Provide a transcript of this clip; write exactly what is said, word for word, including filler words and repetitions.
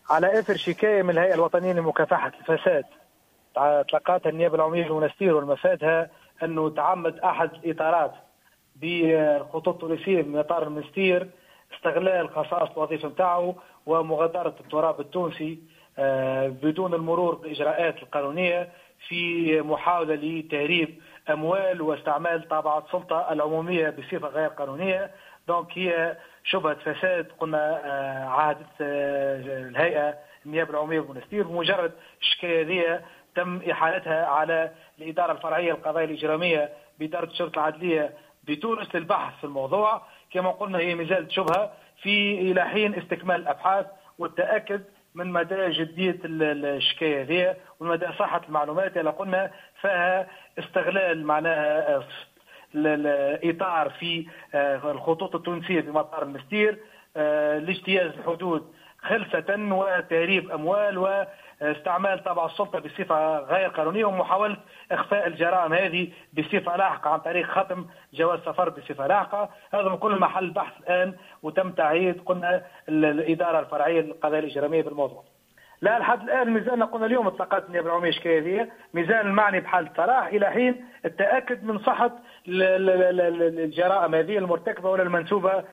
على اثر شكايه من الهيئه الوطنيه لمكافحه الفساد تلقاتها النيابه العموميه للمنستير، والمفادها انه تعمد احد الاطارات بالخطوط التونسيه بمطار المنستير استغلال خصائص الوظيفه نتاعو ومغادره التراب التونسي بدون المرور بالاجراءات القانونيه في محاوله لتهريب اموال واستعمال طابعه السلطه العموميه بصفه غير قانونيه. دونك هي شبهه فساد قلنا عهدت الهيئه النيابه العموميه بالمنستير، بمجرد الشكايه هذه تم احالتها على الاداره الفرعيه للقضايا الاجراميه باداره الشرطه العدليه بتونس للبحث في الموضوع. كما قلنا هي مازالت شبهه في الى حين استكمال الابحاث والتاكد من مدى جديه الشكايه هذه ومدى صحه المعلومات اللي قلنا فيها استغلال معناها الاطار في الخطوط التونسيه بمطار المنستير لاجتياز الحدود خلسه وتهريب اموال واستعمال طابع السلطه بصفه غير قانونيه ومحاوله اخفاء الجرائم هذه بصفه لاحقه عن طريق ختم جواز سفر بصفه لاحقه. هذا من كل محل بحث الان وتم تعيين قلنا الاداره الفرعيه للقضايا الاجراميه بالموضوع. لا لحد الان مازالنا قلنا اليوم اطلقت النيابه العموميه الشكايه هذه ميزان المعني بحاله صلاح الى حين التاكد من صحه الجرائم هذه المرتكبه ولا المنسوبه